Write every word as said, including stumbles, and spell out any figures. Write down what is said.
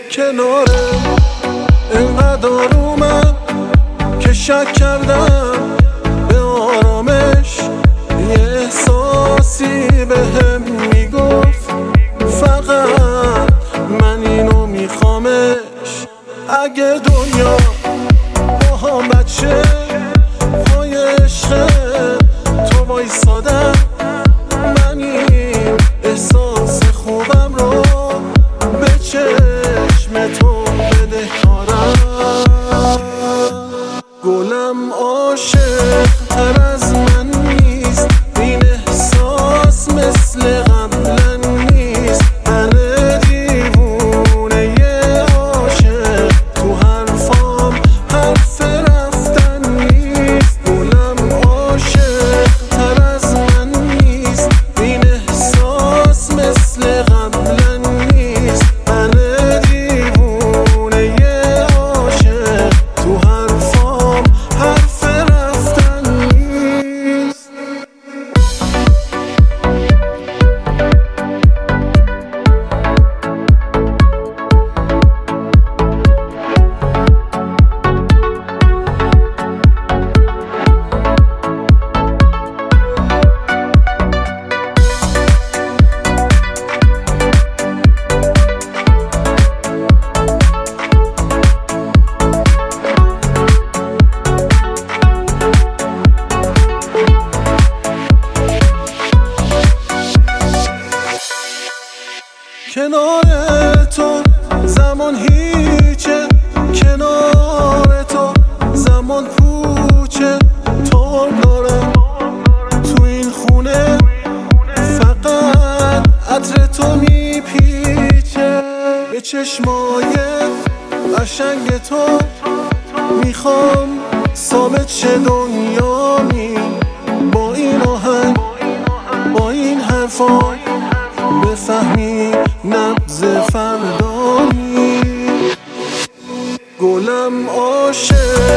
کنارم اینقدر آرومم که شک کردم به آرامش. یه احساسی بهم میگفت فقط من اینو میخوامش. اگه دنیا با هم بچه پای عشق تو وایسادم، من این احساس خوبم رو به چشم تو بدهکارم. گلم عاشق تر از من نیست، این احساس مثل قبلا نیست. من دیوونه یه عاشق، تو حرفام حرف رفتن نیست. گلم عاشق تر از من نیست، این احساس مثل قبلا نیست. من دیوونه یه عاشق، تو حرفام حرف رفتن نیست. کنار تو زمان هیچه، کنار تو زمان پوچه. تو دارم تو این خونه، فقط عطر تو میپیچه. به چشمای قشنگ تو میخوام ثابت شه دنیامی. با این آهنگ با این حرفا بفهمی نبض فردانی. گلم عاشق